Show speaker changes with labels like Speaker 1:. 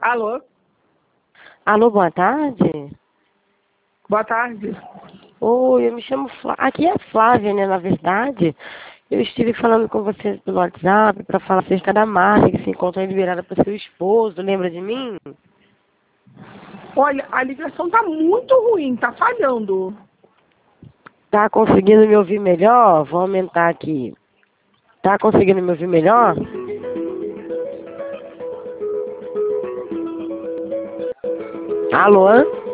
Speaker 1: Alô?
Speaker 2: Alô, boa tarde.
Speaker 1: Boa tarde.
Speaker 2: Oi, eu me chamo Flávia. Aqui é Flávia, né, na verdade. Eu estive falando com você pelo WhatsApp para falar acerca da Márcia, que se encontra liberada para seu esposo. Lembra de mim?
Speaker 1: Olha, a ligação tá muito ruim, tá falhando.
Speaker 2: Tá conseguindo me ouvir melhor? Vou aumentar aqui. Tá conseguindo me ouvir melhor? Alô?